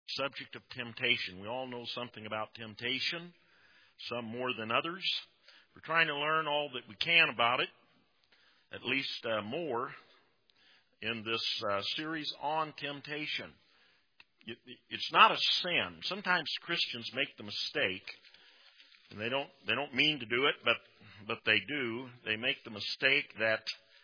subject of temptation. We all know something about temptation, some more than others. We're trying to learn all that we can about it, at least more, in this series on temptation. It's not a sin. Sometimes Christians make the mistake, and they don't mean to do it, but they do. They make the mistake that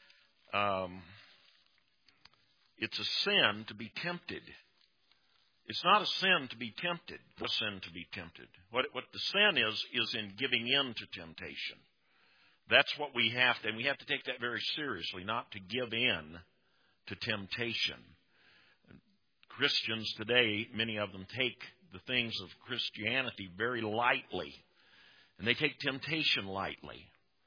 it's a sin to be tempted. It's not a sin to be tempted. The sin to be tempted. What the sin is in giving in to temptation. That's what we have to, and we have to take that very seriously, not to give in to temptation. Christians today, many of them take the things of Christianity very lightly, and they take temptation lightly.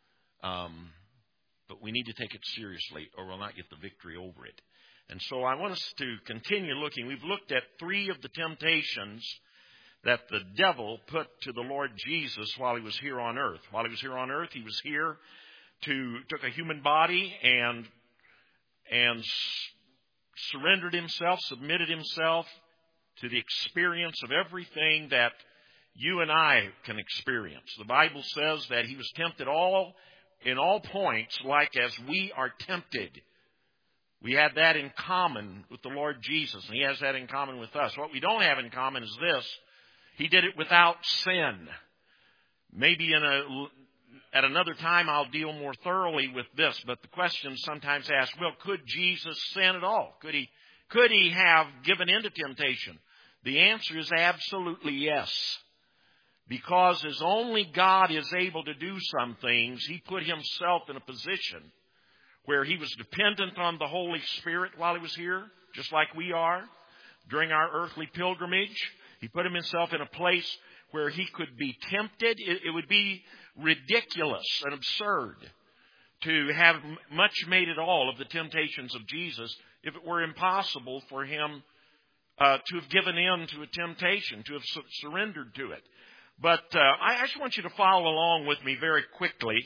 But we need to take it seriously, or we'll not get the victory over it. And so I want us to continue looking. We've looked at 3 of the temptations that the devil put to the Lord Jesus while he was here on earth. While he was here on earth, he was here took a human body and surrendered himself, submitted himself to the experience of everything that you and I can experience. The Bible says that he was tempted in all points like as we are tempted. We had that in common with the Lord Jesus, and he has that in common with us. What we don't have in common is this. He did it without sin. Maybe at another time I'll deal more thoroughly with this, but the question is sometimes asked, well, could Jesus sin at all? Could he have given in to temptation? The answer is absolutely yes. Because as only God is able to do some things, he put himself in a position where he was dependent on the Holy Spirit while he was here, just like we are during our earthly pilgrimage. He put himself in a place where he could be tempted. It would be ridiculous and absurd to have much made at all of the temptations of Jesus if it were impossible for him to have given in to a temptation, to have surrendered to it. But I just want you to follow along with me very quickly.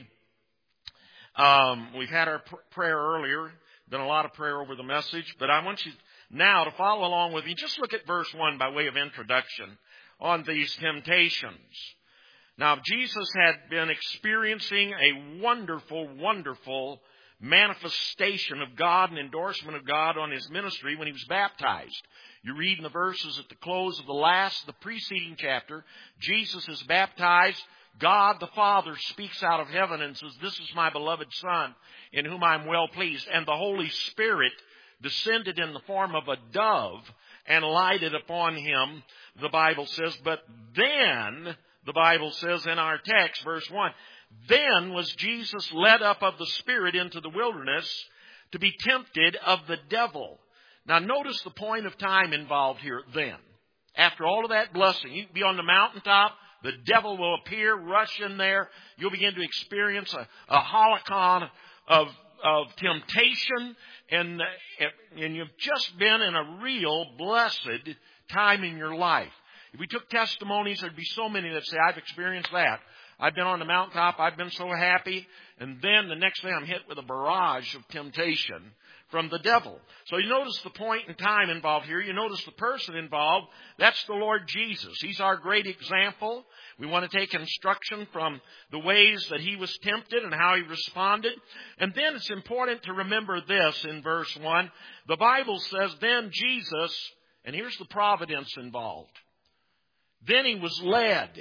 We've had our prayer earlier, done a lot of prayer over the message, but I want you now to follow along with me. Just look at verse 1 by way of introduction on these temptations. Now, Jesus had been experiencing a wonderful, wonderful manifestation of God and endorsement of God on his ministry when he was baptized. You read in the verses at the close of the preceding chapter, Jesus is baptized. God the Father speaks out of heaven and says, "This is my beloved Son, in whom I am well pleased." And the Holy Spirit descended in the form of a dove and lighted upon him, the Bible says. But then, the Bible says in our text, verse 1, then was Jesus led up of the Spirit into the wilderness to be tempted of the devil. Now notice the point of time involved here then. After all of that blessing, you can be on the mountaintop. The devil will appear, rush in there. You'll begin to experience a holocron of temptation. And you've just been in a real blessed time in your life. If we took testimonies, there'd be so many that say, I've experienced that. I've been on the mountaintop. I've been so happy. And then the next day I'm hit with a barrage of temptation from the devil. So you notice the point in time involved here. You notice the person involved. That's the Lord Jesus. He's our great example. We want to take instruction from the ways that he was tempted and how he responded. And then it's important to remember this in verse 1. The Bible says, then Jesus, and here's the providence involved. Then he was led.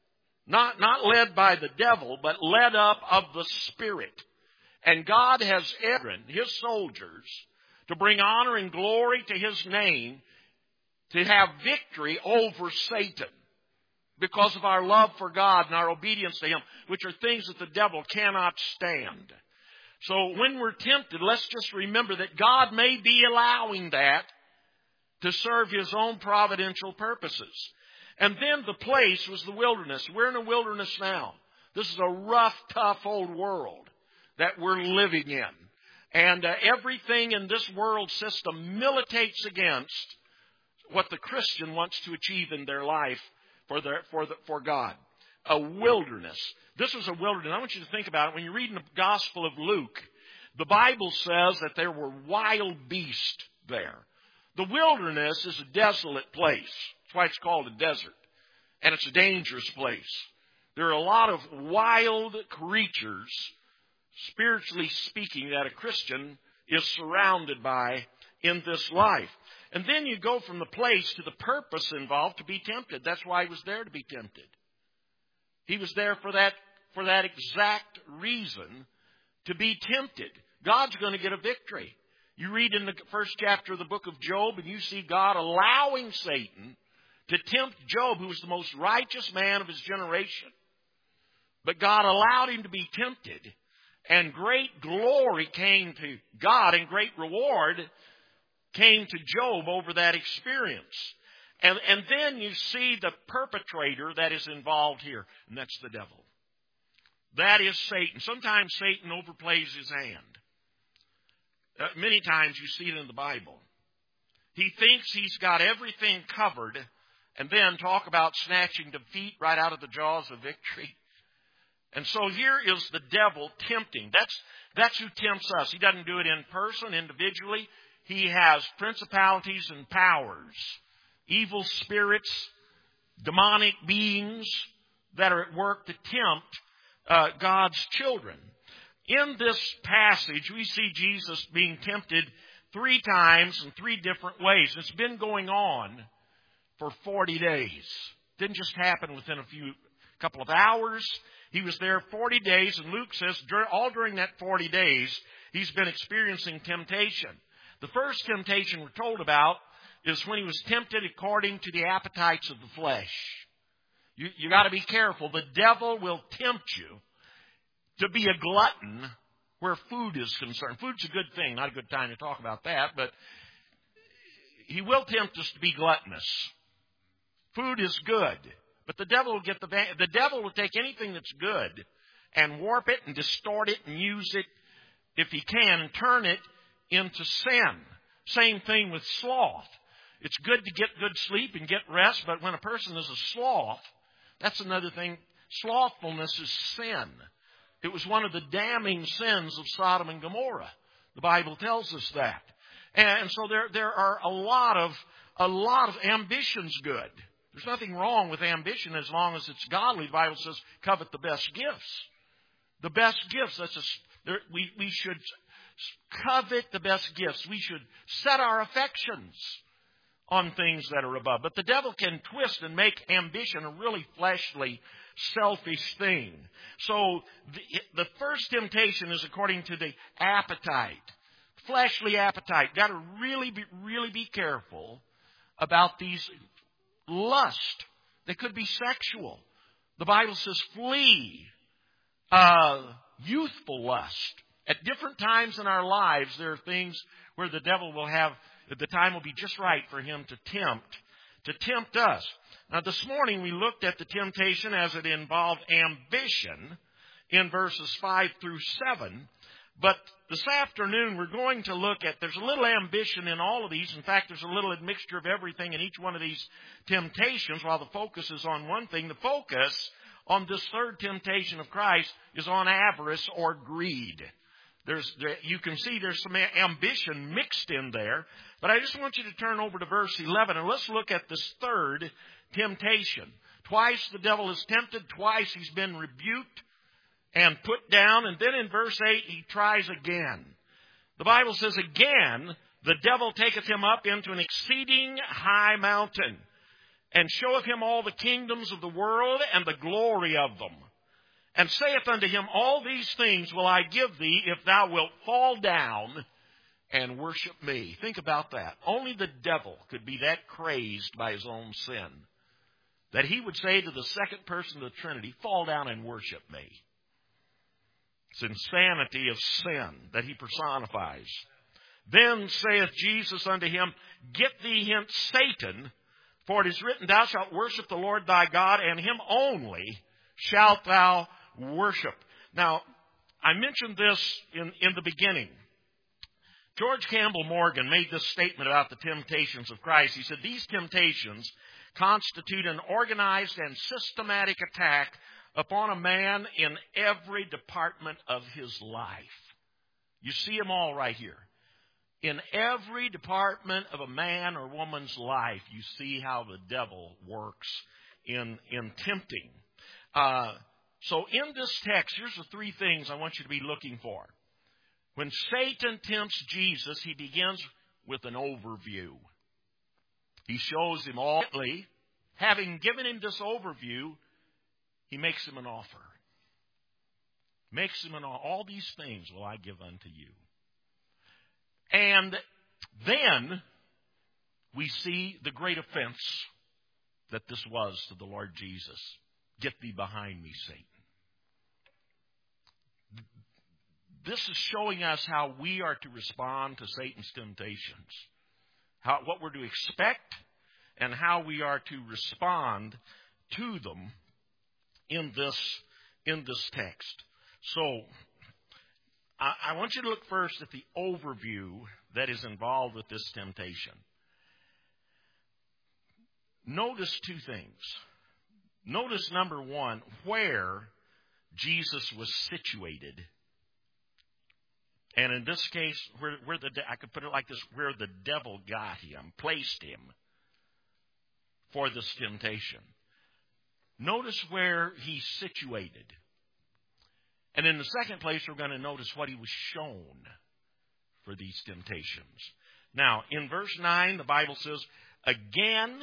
Not led by the devil, but led up of the Spirit. And God has given his soldiers to bring honor and glory to his name, to have victory over Satan because of our love for God and our obedience to him, which are things that the devil cannot stand. So when we're tempted, let's just remember that God may be allowing that to serve his own providential purposes. And then the place was the wilderness. We're in a wilderness now. This is a rough, tough old world that we're living in. And everything in this world system militates against what the Christian wants to achieve in their life for God. A wilderness. This was a wilderness. I want you to think about it. When you read in the Gospel of Luke, the Bible says that there were wild beasts there. The wilderness is a desolate place. That's why it's called a desert. And it's a dangerous place. There are a lot of wild creatures, spiritually speaking, that a Christian is surrounded by in this life. And then you go from the place to the purpose involved to be tempted. That's why he was there, to be tempted. He was there for that exact reason, to be tempted. God's going to get a victory. You read in the first chapter of the book of Job, and you see God allowing Satan to tempt Job, who was the most righteous man of his generation. But God allowed him to be tempted, and great glory came to God, and great reward came to Job over that experience. And then you see the perpetrator that is involved here, and that's the devil. That is Satan. Sometimes Satan overplays his hand. Many times you see it in the Bible. He thinks he's got everything covered, and then talk about snatching defeat right out of the jaws of victory. And so here is the devil tempting. That's who tempts us. He doesn't do it in person, individually. He has principalities and powers, evil spirits, demonic beings that are at work to tempt God's children. In this passage, we see Jesus being tempted 3 times in 3 different ways. It's been going on for 40 days. Didn't just happen within a couple of hours. He was there 40 days, and Luke says all during that 40 days, he's been experiencing temptation. The first temptation we're told about is when he was tempted according to the appetites of the flesh. You got to be careful. The devil will tempt you to be a glutton where food is concerned. Food's a good thing, not a good time to talk about that, but he will tempt us to be gluttonous. Food is good, but the devil will take anything that's good and warp it and distort it and use it, if he can, and turn it into sin. Same thing with sloth. It's good to get good sleep and get rest, but when a person is a sloth, that's another thing. Slothfulness is sin. It was one of the damning sins of Sodom and Gomorrah. The Bible tells us that. And so there are a lot of ambition's good. There's nothing wrong with ambition as long as it's godly. The Bible says, covet the best gifts. The best gifts. We should covet the best gifts. We should set our affections on things that are above. But the devil can twist and make ambition a really fleshly, selfish thing. So the first temptation is according to the appetite, fleshly appetite. Got to really be careful about these lust. They could be sexual. The Bible says flee youthful lust. At different times in our lives, there are things where the devil will have, the time will be just right for him to tempt us. Now, this morning we looked at the temptation as it involved ambition in verses 5 through 7. But this afternoon we're going to look at, there's a little ambition in all of these. In fact, there's a little admixture of everything in each one of these temptations. While the focus is on one thing, the focus on this third temptation of Christ is on avarice or greed. You can see there's some ambition mixed in there. But I just want you to turn over to verse 11 and let's look at this third temptation. Twice the devil is tempted. Twice he's been rebuked and put down. And then in verse 8 he tries again. The Bible says, again, the devil taketh him up into an exceeding high mountain and showeth him all the kingdoms of the world and the glory of them. And saith unto him, all these things will I give thee if thou wilt fall down and worship me. Think about that. Only the devil could be that crazed by his own sin that he would say to the second person of the Trinity, fall down and worship me. It's insanity of sin that he personifies. Then saith Jesus unto him, get thee hence, Satan, for it is written, thou shalt worship the Lord thy God, and him only shalt thou worship. Now, I mentioned this in the beginning. George Campbell Morgan made this statement about the temptations of Christ. He said, these temptations constitute an organized and systematic attack upon a man in every department of his life. You see them all right here. In every department of a man or woman's life, you see how the devil works in tempting. So in this text, here's the three things I want you to be looking for. When Satan tempts Jesus, he begins with an overview. He shows him all. Having given him this overview, he makes him an offer. Makes him an offer. All these things will I give unto you. And then we see the great offense that this was to the Lord Jesus. Get thee behind me, Satan. This is showing us how we are to respond to Satan's temptations. What we're to expect and how we are to respond to them in this text. So, I want you to look first at the overview that is involved with this temptation. Notice two things. Notice, number one, where Jesus was situated. And in this case, I could put it like this, where the devil got him, placed him for this temptation. Notice where he's situated. And in the second place, we're going to notice what he was shown for these temptations. Now, in verse 9, the Bible says, again,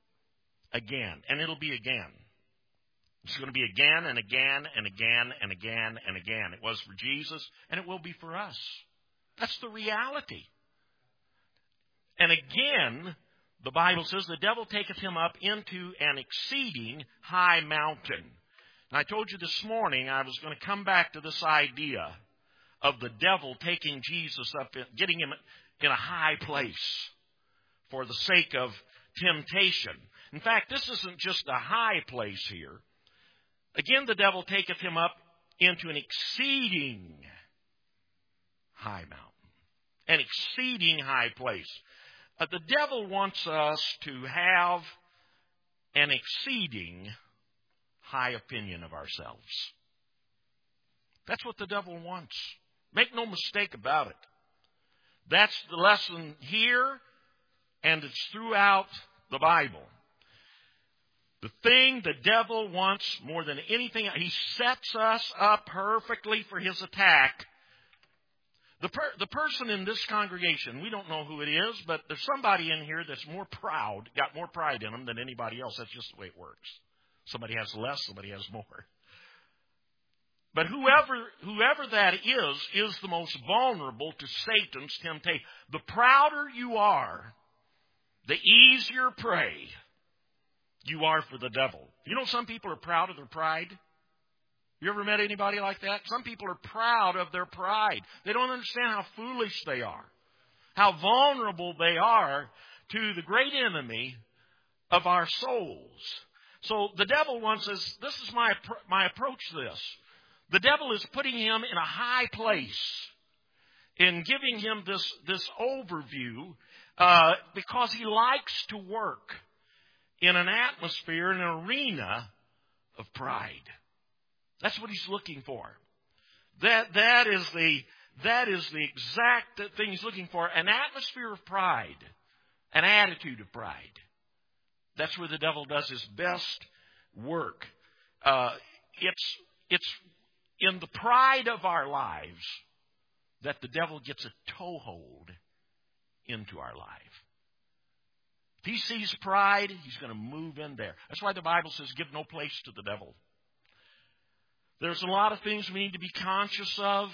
and it'll be again. It's going to be again and again and again and again and again. It was for Jesus, and it will be for us. That's the reality. And again, the Bible says, the devil taketh him up into an exceeding high mountain. And I told you this morning I was going to come back to this idea of the devil taking Jesus up, getting him in a high place for the sake of temptation. In fact, this isn't just a high place here. Again, the devil taketh him up into an exceeding high mountain, an exceeding high place. The devil wants us to have an exceeding high opinion of ourselves. That's what the devil wants. Make no mistake about it. That's the lesson here, and it's throughout the Bible. The thing the devil wants more than anything, he sets us up perfectly for his attack. The person in this congregation, we don't know who it is, but there's somebody in here that's more proud, got more pride in them than anybody else. That's just the way it works. Somebody has less, somebody has more. But whoever that is the most vulnerable to Satan's temptation. The prouder you are, the easier prey you are for the devil. You know, some people are proud of their pride. You ever met anybody like that? Some people are proud of their pride. They don't understand how foolish they are, how vulnerable they are to the great enemy of our souls. So the devil wants us, this is my approach to this. The devil is putting him in a high place in giving him this overview because he likes to work in an atmosphere, in an arena of pride. That's what he's looking for. That is the exact thing he's looking for. An atmosphere of pride, an attitude of pride. That's where the devil does his best work. It's in the pride of our lives that the devil gets a toehold into our life. If he sees pride, he's going to move in there. That's why the Bible says, give no place to the devil. There's a lot of things we need to be conscious of.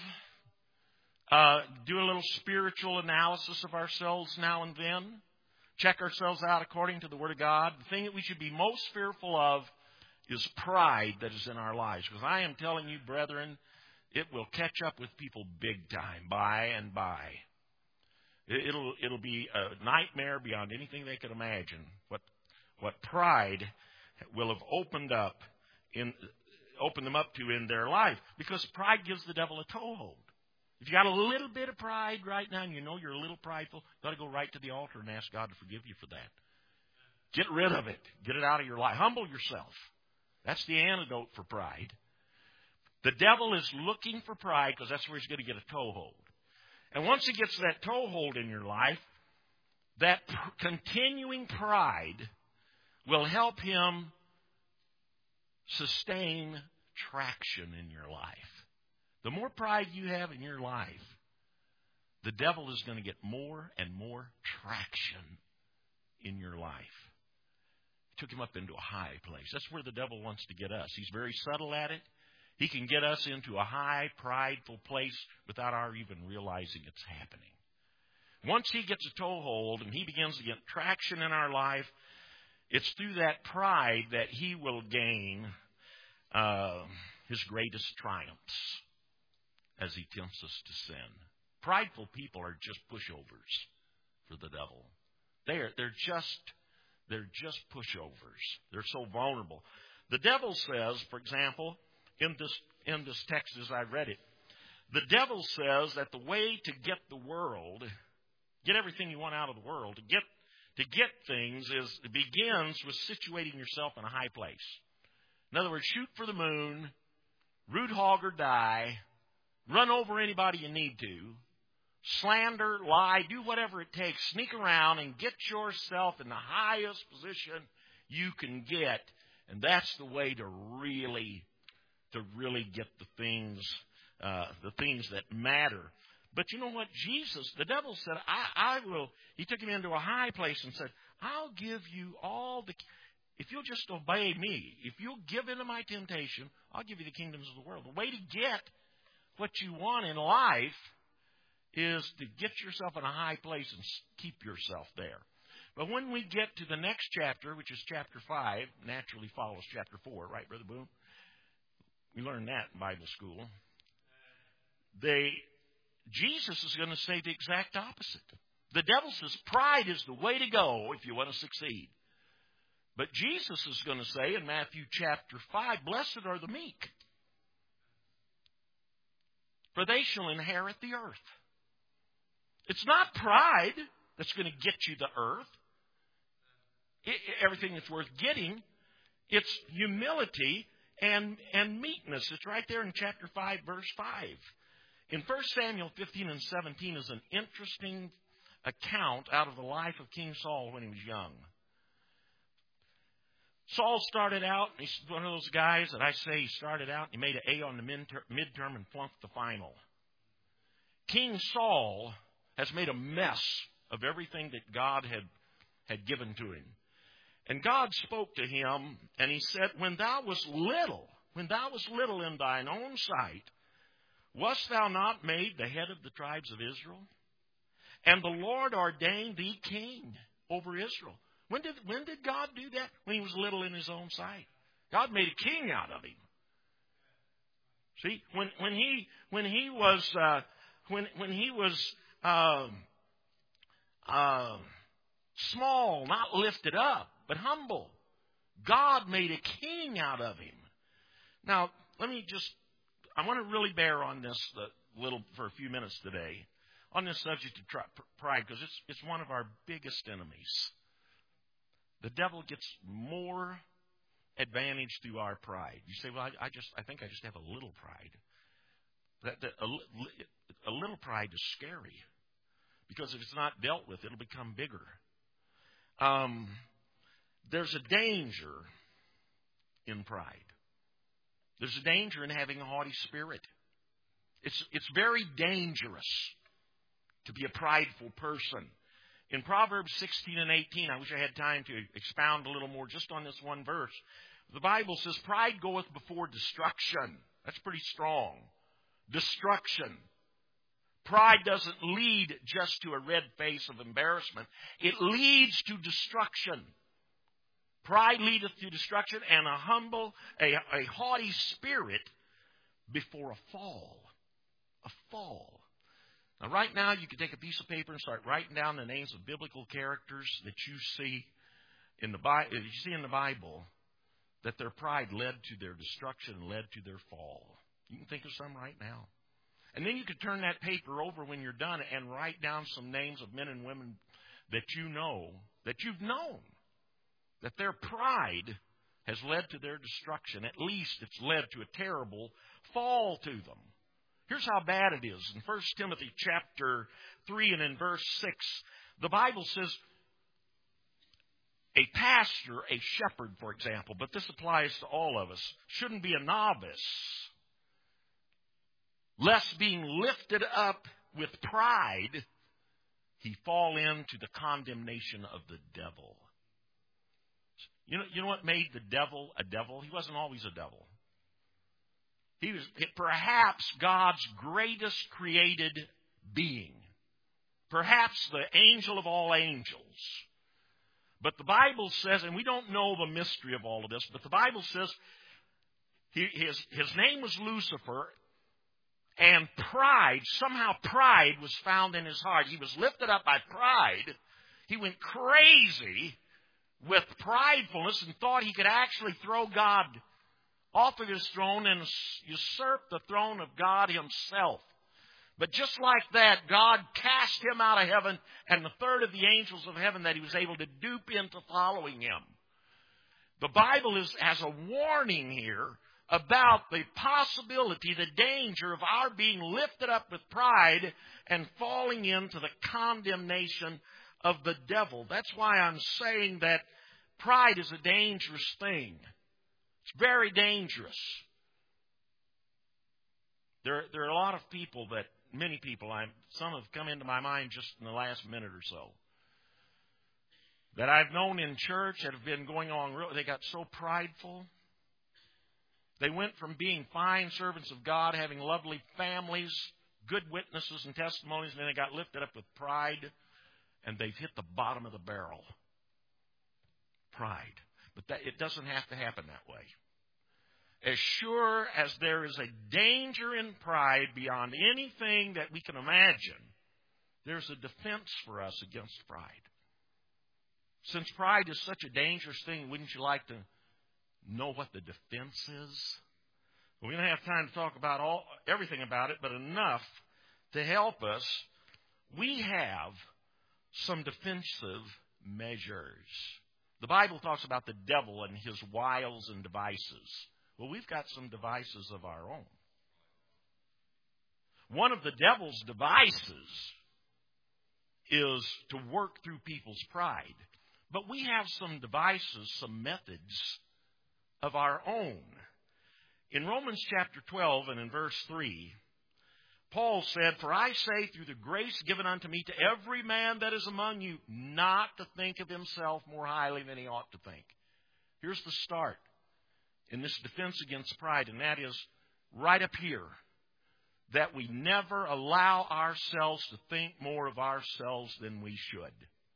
Do a little spiritual analysis of ourselves now and then. Check ourselves out according to the Word of God. The thing that we should be most fearful of is pride that is in our lives. Because I am telling you, brethren, it will catch up with people big time, by and by. It'll be a nightmare beyond anything they could imagine. What pride will have opened them up to in their life. Because pride gives the devil a toehold. If you got a little bit of pride right now and you know you're a little prideful, you got to go right to the altar and ask God to forgive you for that. Get rid of it. Get it out of your life. Humble yourself. That's the antidote for pride. The devil is looking for pride because that's where he's going to get a toehold. And once he gets that toehold in your life, that continuing pride will help him sustain traction in your life. The more pride you have in your life, the devil is going to get more and more traction in your life. He took him up into a high place. That's where the devil wants to get us. He's very subtle at it. He can get us into a high, prideful place without our even realizing it's happening. Once he gets a toehold and he begins to get traction in our life, it's through that pride that he will gain his greatest triumphs as he tempts us to sin. Prideful people are just pushovers for the devil. They're just pushovers. They're so vulnerable. The devil says, for example, in this text as I read it, the devil says that the way to get the world, get everything you want out of the world, to get things it begins with situating yourself in a high place. In other words, shoot for the moon, root hog or die, run over anybody you need to, slander, lie, do whatever it takes, sneak around and get yourself in the highest position you can get. And that's the way to really get the things that matter. But you know what? Jesus, the devil said, I will. He took him into a high place and said, I'll give you if you'll just obey me, if you'll give in to my temptation, I'll give you the kingdoms of the world. The way to get what you want in life is to get yourself in a high place and keep yourself there. But when we get to the next chapter, which is chapter 5, naturally follows chapter 4, right, Brother Boone? We learned that in Bible school. Jesus is going to say the exact opposite. The devil says pride is the way to go if you want to succeed. But Jesus is going to say in Matthew chapter 5, blessed are the meek, for they shall inherit the earth. It's not pride that's going to get you the earth, everything that's worth getting. It's humility and meekness. It's right there in chapter 5, verse 5. In 1 Samuel 15 and 17 is an interesting account out of the life of King Saul when he was young. Saul started out, and he's one of those guys that I say he started out, and he made an A on the midterm and flunked the final. King Saul has made a mess of everything that God had given to him. And God spoke to him, and he said, when thou wast little in thine own sight, wast thou not made the head of the tribes of Israel? And the Lord ordained thee king over Israel. When did God do that? When he was little in his own sight. God made a king out of him. See, when he was small, not lifted up, but humble, God made a king out of him. Now, I want to really bear on this for a few minutes today, on this subject of pride, because it's one of our biggest enemies. The devil gets more advantage through our pride. You say, well, I think I just have a little pride. A little pride is scary, because if it's not dealt with, it'll become bigger. There's a danger in pride. There's a danger in having a haughty spirit. It's very dangerous to be a prideful person. In Proverbs 16 and 18, I wish I had time to expound a little more just on this one verse. The Bible says, pride goeth before destruction. That's pretty strong. Destruction. Pride doesn't lead just to a red face of embarrassment. It leads to destruction. Pride leadeth to destruction, and a haughty spirit before a fall. A fall. Now, right now, you can take a piece of paper and start writing down the names of biblical characters that you see in the Bible, that their pride led to their destruction and led to their fall. You can think of some right now. And then you can turn that paper over when you're done and write down some names of men and women that you know, that you've known, that their pride has led to their destruction. At least it's led to a terrible fall to them. Here's how bad it is. In 1 Timothy chapter 3 and in verse 6, the Bible says a pastor, a shepherd, for example, but this applies to all of us, shouldn't be a novice, lest being lifted up with pride, he fall into the condemnation of the devil. You know what made the devil a devil? He wasn't always a devil. He was perhaps God's greatest created being. Perhaps the angel of all angels. But the Bible says, and we don't know the mystery of all of this, but the Bible says his name was Lucifer, and somehow pride was found in his heart. He was lifted up by pride. He went crazy with pridefulness and thought he could actually throw God off of his throne and usurp the throne of God himself. But just like that, God cast him out of heaven and the third of the angels of heaven that he was able to dupe into following him. The Bible has a warning here about the possibility, the danger of our being lifted up with pride and falling into the condemnation of the devil. That's why I'm saying that pride is a dangerous thing. It's very dangerous. There are a lot of people many people, some have come into my mind just in the last minute or so, that I've known in church that have been going on, they got so prideful. They went from being fine servants of God, having lovely families, good witnesses and testimonies, and then they got lifted up with pride, and they've hit the bottom of the barrel. Pride. But it doesn't have to happen that way. As sure as there is a danger in pride beyond anything that we can imagine, there's a defense for us against pride. Since pride is such a dangerous thing, wouldn't you like to know what the defense is? We don't have time to talk about everything about it, but enough to help us. We have some defensive measures. The Bible talks about the devil and his wiles and devices. Well, we've got some devices of our own. One of the devil's devices is to work through people's pride. But we have some devices, some methods of our own. In Romans chapter 12 and in verse 3, Paul said, "For I say through the grace given unto me to every man that is among you, not to think of himself more highly than he ought to think." Here's the start in this defense against pride, and that is right up here, that we never allow ourselves to think more of ourselves than we should.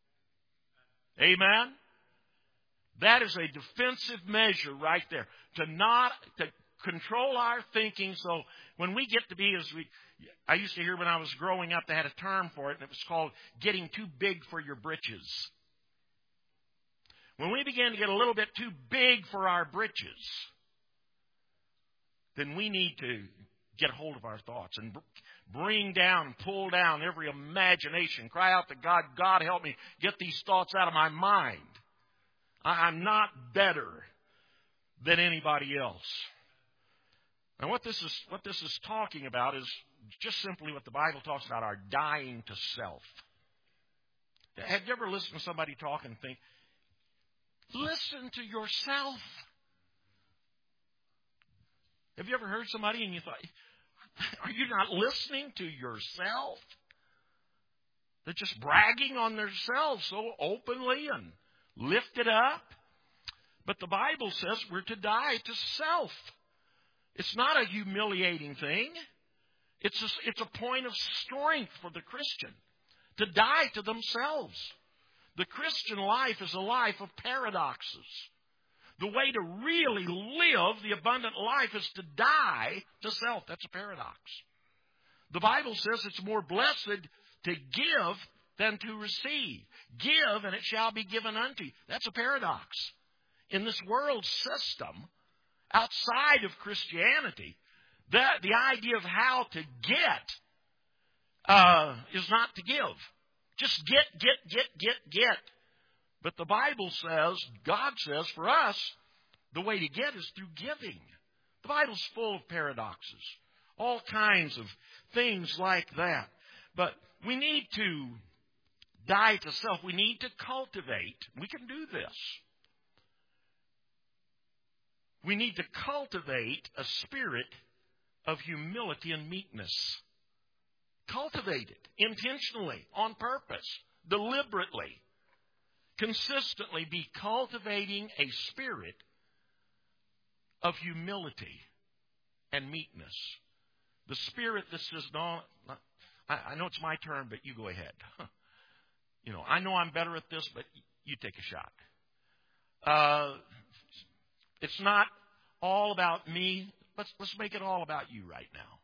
Amen? That is a defensive measure right there. To control our thinking, so when we get to be I used to hear when I was growing up, they had a term for it, and it was called getting too big for your britches. When we begin to get a little bit too big for our britches, then we need to get hold of our thoughts and bring down and pull down every imagination. Cry out to God, "God, help me get these thoughts out of my mind. I'm not better than anybody else." And what this is talking about is just simply what the Bible talks about, our dying to self. Have you ever listened to somebody talk and think, listen to yourself? Have you ever heard somebody and you thought, are you not listening to yourself? They're just bragging on themselves so openly and lifted up. But the Bible says we're to die to self. It's not a humiliating thing. It's a point of strength for the Christian to die to themselves. The Christian life is a life of paradoxes. The way to really live the abundant life is to die to self. That's a paradox. The Bible says it's more blessed to give than to receive. Give, and it shall be given unto you. That's a paradox. In this world system, outside of Christianity, the idea of how to get is not to give. Just get. But the Bible says, God says, for us, the way to get is through giving. The Bible's full of paradoxes. all kinds of things like that. But we need to die to self. We need to cultivate. We can do this. We need to cultivate a spirit of humility and meekness. Cultivate it intentionally, on purpose, deliberately. Consistently be cultivating a spirit of humility and meekness. The spirit that says, no, I know it's my turn, but you go ahead. I know I'm better at this, but you take a shot. It's not all about me. Let's make it all about you right now.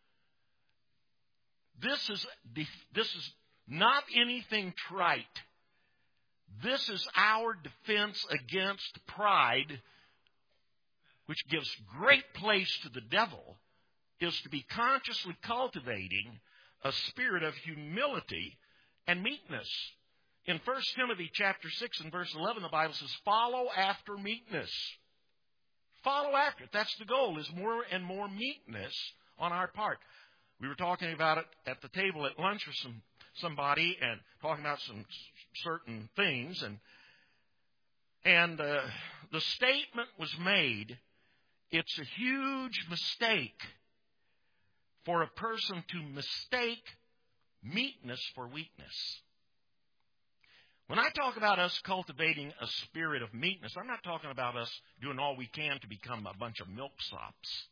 This is not anything trite. This is our defense against pride, which gives great place to the devil, is to be consciously cultivating a spirit of humility and meekness. In 1 Timothy chapter 6 and verse 11, the Bible says, follow after meekness. Follow after it. That's the goal, is more and more meekness on our part. We were talking about it at the table at lunch with somebody and talking about some certain things. And the statement was made, it's a huge mistake for a person to mistake meekness for weakness. When I talk about us cultivating a spirit of meekness, I'm not talking about us doing all we can to become a bunch of milksops.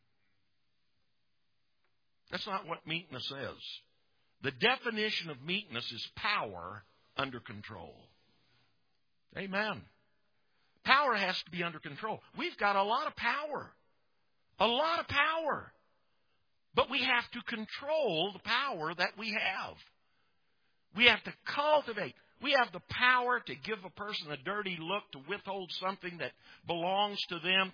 That's not what meekness is. The definition of meekness is power under control. Amen. Power has to be under control. We've got a lot of power. A lot of power. But we have to control the power that we have. We have to cultivate. We have the power to give a person a dirty look, to withhold something that belongs to them,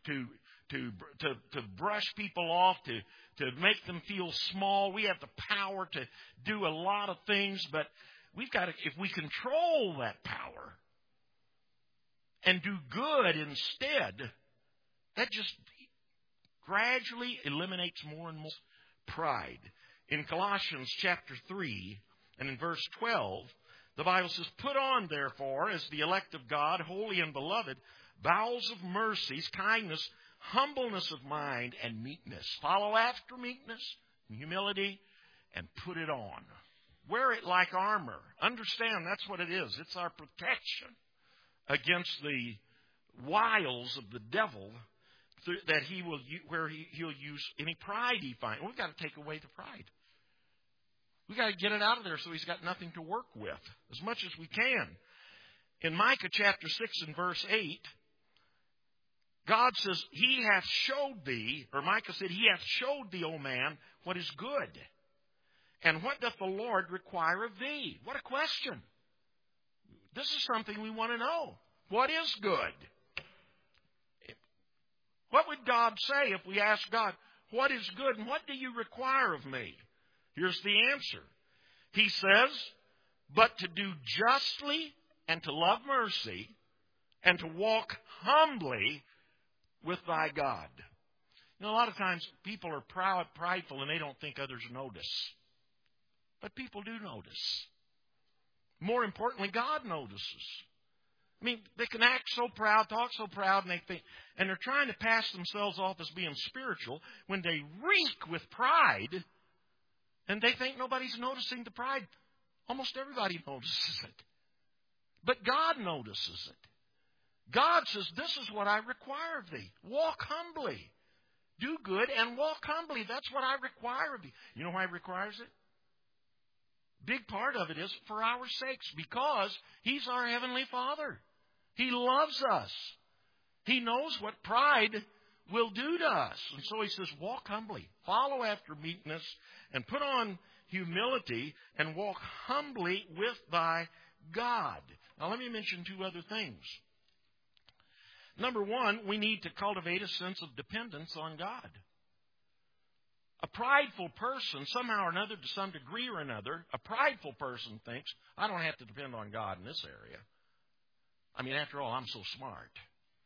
to brush people off, to make them feel small. We have the power to do a lot of things, but we've got to, if we control that power and do good instead, that just gradually eliminates more and more pride. In Colossians chapter 3 and in verse 12, the Bible says, put on, therefore, as the elect of God, holy and beloved, bowels of mercies, kindness, humbleness of mind, and meekness. Follow after meekness and humility and put it on. Wear it like armor. Understand that's what it is. It's our protection against the wiles of the devil that he'll use any pride he finds. We've got to take away the pride. We've got to get it out of there so he's got nothing to work with as much as we can. In Micah chapter 6 and verse 8, God says, He hath showed thee, or Micah said, He hath showed thee, O man, what is good. And what doth the Lord require of thee? What a question. This is something we want to know. What is good? What would God say if we asked God, what is good and what do you require of me? Here's the answer. He says, but to do justly and to love mercy and to walk humbly with thy God. You know, a lot of times people are prideful, and they don't think others notice. But people do notice. More importantly, God notices. I mean, they can act so proud, talk so proud, and they're trying to pass themselves off as being spiritual when they reek with pride, and they think nobody's noticing the pride. Almost everybody notices it. But God notices it. God says, this is what I require of thee. Walk humbly. Do good and walk humbly. That's what I require of thee. You know why He requires it? Big part of it is for our sakes, because He's our Heavenly Father. He loves us. He knows what pride will do to us. And so He says, walk humbly. Follow after meekness and put on humility and walk humbly with thy God. Now let me mention two other things. Number one, we need to cultivate a sense of dependence on God. A prideful person, somehow or another, to some degree or another, a prideful person thinks, I don't have to depend on God in this area. I mean, after all, I'm so smart.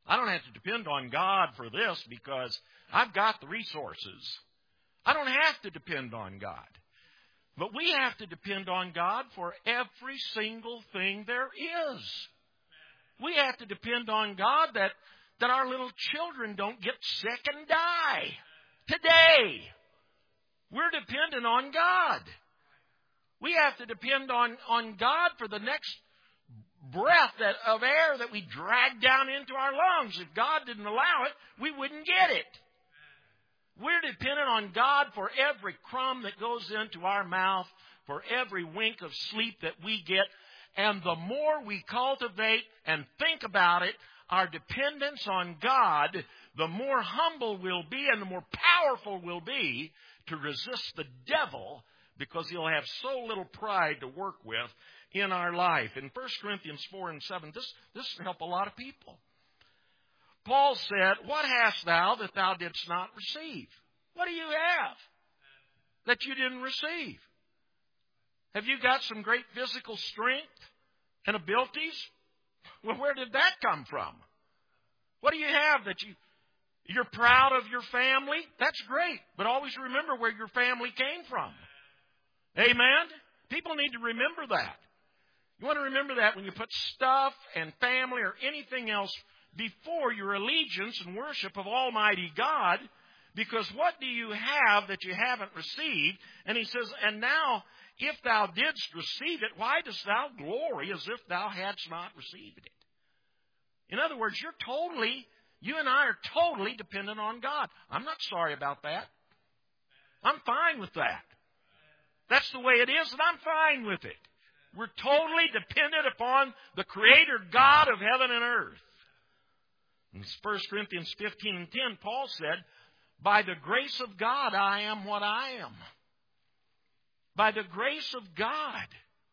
I don't have to depend on God for this because I've got the resources. I don't have to depend on God. But we have to depend on God for every single thing there is. We have to depend on God that our little children don't get sick and die. Today, we're dependent on God. We have to depend on God for the next breath of air that we drag down into our lungs. If God didn't allow it, we wouldn't get it. We're dependent on God for every crumb that goes into our mouth, for every wink of sleep that we get. And the more we cultivate and think about it, our dependence on God, the more humble we'll be and the more powerful we'll be to resist the devil, because he'll have so little pride to work with in our life. In 1 Corinthians 4 and 7, this will help a lot of people. Paul said, "What hast thou that thou didst not receive?" What do you have that you didn't receive? Have you got some great physical strength and abilities? Well, where did that come from? What do you have that you're proud of your family? That's great, but always remember where your family came from. Amen? People need to remember that. You want to remember that when you put stuff and family or anything else before your allegiance and worship of Almighty God, because what do you have that you haven't received? And he says, "And now, if thou didst receive it, why dost thou glory as if thou hadst not received it?" In other words, you and I are totally dependent on God. I'm not sorry about that. I'm fine with that. That's the way it is, and I'm fine with it. We're totally dependent upon the Creator God of heaven and earth. In 1 Corinthians 15 and 10, Paul said, "By the grace of God, I am what I am." By the grace of God.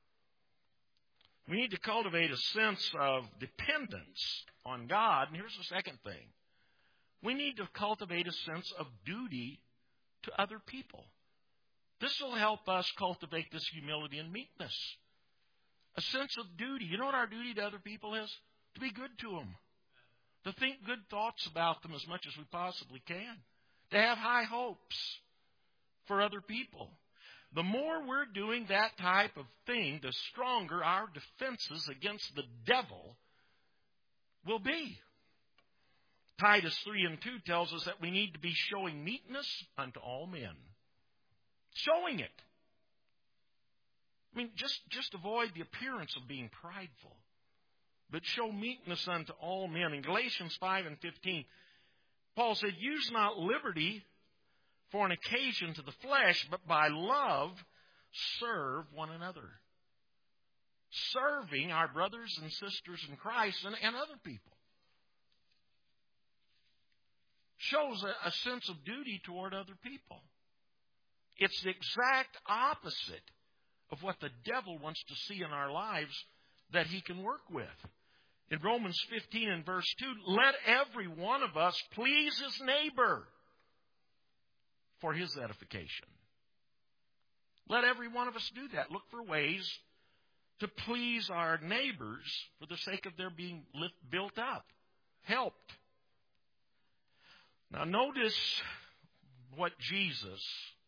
We need to cultivate a sense of dependence on God. And here's the second thing. We need to cultivate a sense of duty to other people. This will help us cultivate this humility and meekness. A sense of duty. You know what our duty to other people is? To be good to them. To think good thoughts about them as much as we possibly can. To have high hopes for other people. The more we're doing that type of thing, the stronger our defenses against the devil will be. Titus 3 and 2 tells us that we need to be showing meekness unto all men. Showing it. I mean, just avoid the appearance of being prideful. But show meekness unto all men. In Galatians 5 and 15, Paul said, "Use not liberty for an occasion to the flesh, but by love serve one another." Serving our brothers and sisters in Christ and other people. Shows a sense of duty toward other people. It's the exact opposite of what the devil wants to see in our lives that he can work with. In Romans 15 and verse 2, "Let every one of us please his neighbor for his edification." Let every one of us do that. Look for ways to please our neighbors for the sake of their being built up, helped. Now notice what Jesus,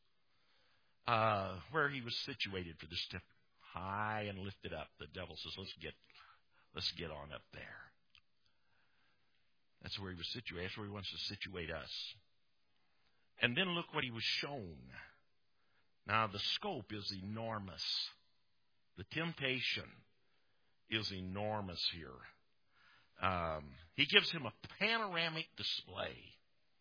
where he was situated for this tip, high and lifted up. The devil says, let's get on up there. That's where he was situated. That's where he wants to situate us. And then look what he was shown. Now the scope is enormous. The temptation is enormous here. He gives him a panoramic display.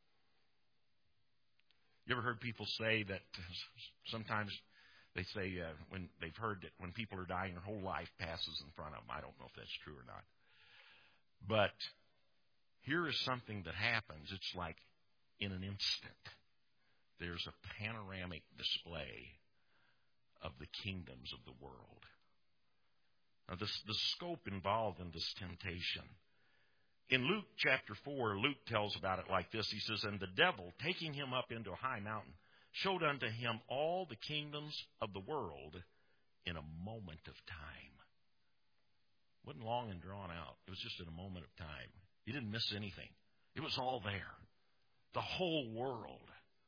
You ever heard people say that sometimes they say when they've heard that when people are dying, their whole life passes in front of them. I don't know if that's true or not. But here is something that happens. It's like in an instant. There's a panoramic display of the kingdoms of the world. Now, the scope involved in this temptation. In Luke chapter 4, Luke tells about it like this. He says, "And the devil, taking him up into a high mountain, showed unto him all the kingdoms of the world in a moment of time." It wasn't long and drawn out. It was just in a moment of time. You didn't miss anything. It was all there. The whole world.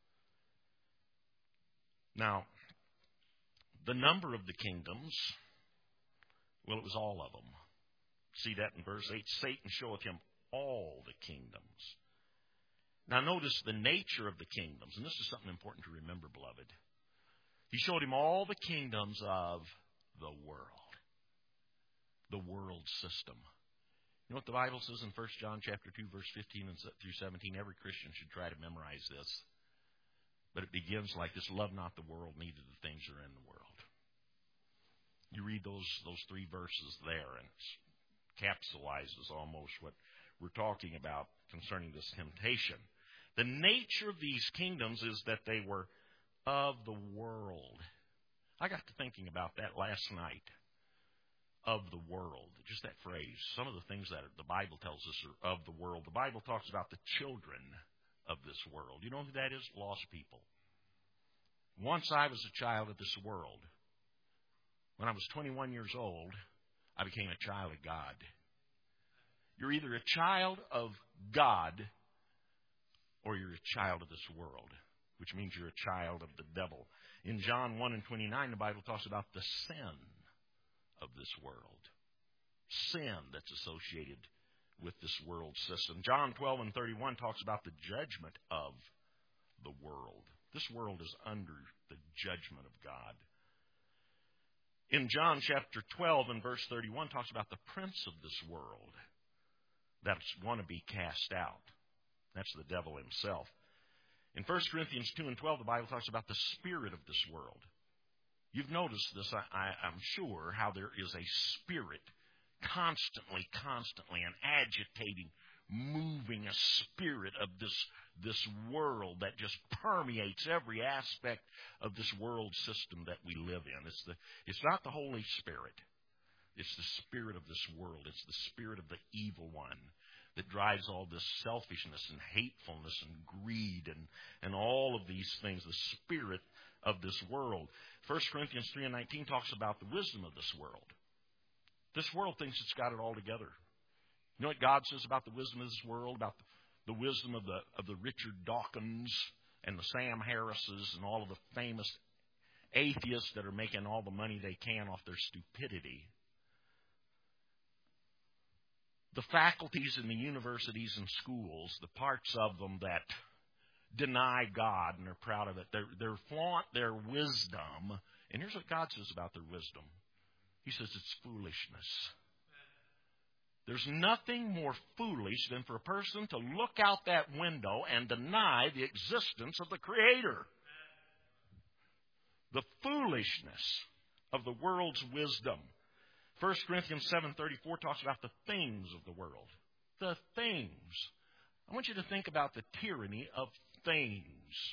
Now, the number of the kingdoms, well, it was all of them. See that in verse 8? Satan showeth him all the kingdoms. Now notice the nature of the kingdoms, and this is something important to remember, beloved. He showed him all the kingdoms of the world system. You know what the Bible says in 1 John chapter 2, verse 15 and through 17? Every Christian should try to memorize this. But it begins like this: love not the world, neither the things that are in the world. You read those three verses there, and it capsulizes almost what we're talking about concerning this temptation. The nature of these kingdoms is that they were of the world. I got to thinking about that last night. Of the world. Just that phrase. Some of the things that the Bible tells us are of the world. The Bible talks about the children of this world. You know who that is? Lost people. Once I was a child of this world. When I was 21 years old, I became a child of God. You're either a child of God or you're a child of this world, which means you're a child of the devil. In John 1 and 29, the Bible talks about the sin of this world. Sin that's associated with this world system. John 12 and 31 talks about the judgment of the world. This world is under the judgment of God. In John chapter 12 and verse 31 talks about the prince of this world that's going to be cast out. That's the devil himself. In 1 Corinthians 2 and 12, the Bible talks about the spirit of this world. You've noticed this, I'm sure, how there is a spirit constantly, an agitating, moving, a spirit of this world that just permeates every aspect of this world system that we live in. It's not the Holy Spirit. It's the spirit of this world. It's the spirit of the evil one that drives all this selfishness and hatefulness and greed and all of these things, the spirit of this world. 1 Corinthians 3 and 19 talks about the wisdom of this world. This world thinks it's got it all together. You know what God says about the wisdom of this world, about the wisdom of the Richard Dawkins and the Sam Harrises and all of the famous atheists that are making all the money they can off their stupidity. The faculties in the universities and schools, the parts of them that deny God and are proud of it, they flaunt their wisdom. And here's what God says about their wisdom. He says it's foolishness. There's nothing more foolish than for a person to look out that window and deny the existence of the Creator. The foolishness of the world's wisdom. 1 Corinthians 7:34 talks about the things of the world. The things. I want you to think about the tyranny of things.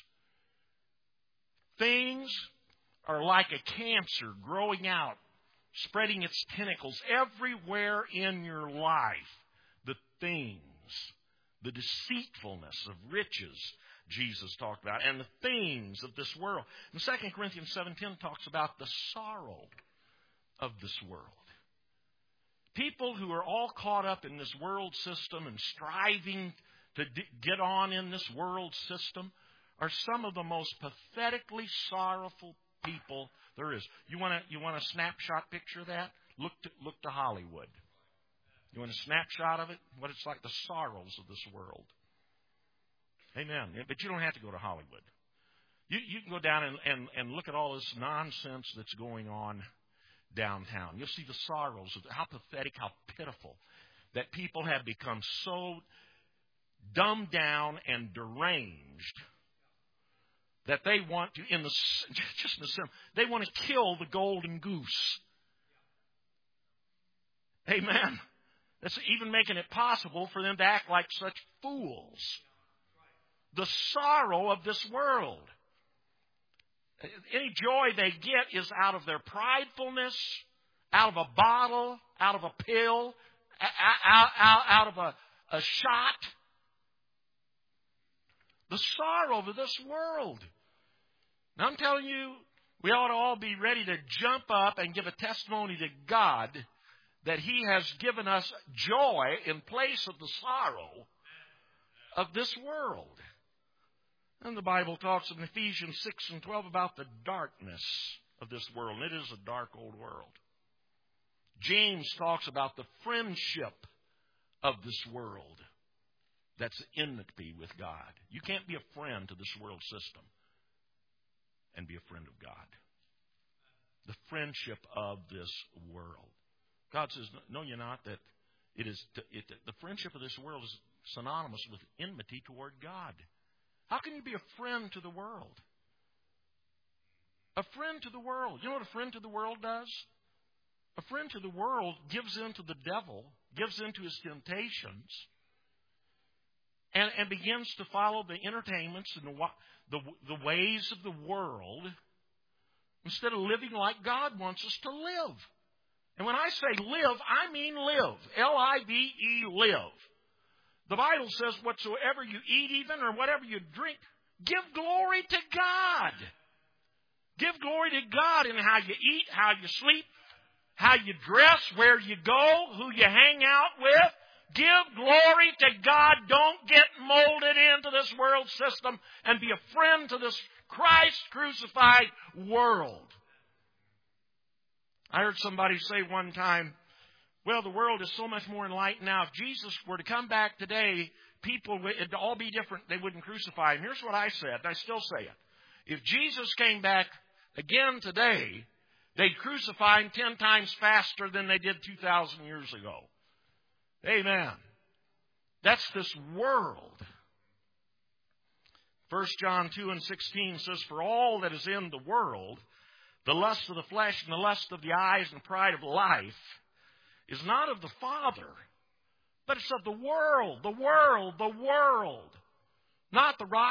Things are like a cancer growing out, spreading its tentacles everywhere in your life. The things, the deceitfulness of riches, Jesus talked about, and the things of this world. And 2 Corinthians 7:10 talks about the sorrow of this world. People who are all caught up in this world system and striving to get on in this world system are some of the most pathetically sorrowful people there is. You want a snapshot picture of that? Look to Hollywood. You want a snapshot of it? What it's like, the sorrows of this world. Amen. But you don't have to go to Hollywood. You can go down and look at all this nonsense that's going on downtown. You'll see the sorrows of how pathetic, how pitiful that people have become so dumbed down and deranged that they want to, they want to kill the golden goose. Amen. That's even making it possible for them to act like such fools. The sorrow of this world. Any joy they get is out of their pridefulness, out of a bottle, out of a pill, out of a shot. The sorrow of this world. Now I'm telling you, we ought to all be ready to jump up and give a testimony to God that He has given us joy in place of the sorrow of this world. And the Bible talks in Ephesians 6 and 12 about the darkness of this world. And it is a dark old world. James talks about the friendship of this world that's enmity with God. You can't be a friend to this world system and be a friend of God. The friendship of this world. God says, no, you're not. That the friendship of this world is synonymous with enmity toward God. How can you be a friend to the world? A friend to the world. You know what a friend to the world does? A friend to the world gives in to the devil, gives in to his temptations, and begins to follow the entertainments and the ways of the world instead of living like God wants us to live. And when I say live, I mean live. L-I-V-E, live. The Bible says whatsoever you eat even or whatever you drink, give glory to God. Give glory to God in how you eat, how you sleep, how you dress, where you go, who you hang out with. Give glory to God. Don't get molded into this world system and be a friend to this Christ crucified world. I heard somebody say one time, well, the world is so much more enlightened now. If Jesus were to come back today, people, it'd all be different. They wouldn't crucify him. Here's what I said, and I still say it. If Jesus came back again today, they'd crucify him 10 times faster than they did 2,000 years ago. Amen. That's this world. 1 John 2 and 16 says, for all that is in the world, the lust of the flesh and the lust of the eyes and the pride of life, is not of the Father, but it's of the world. The world. Not the rock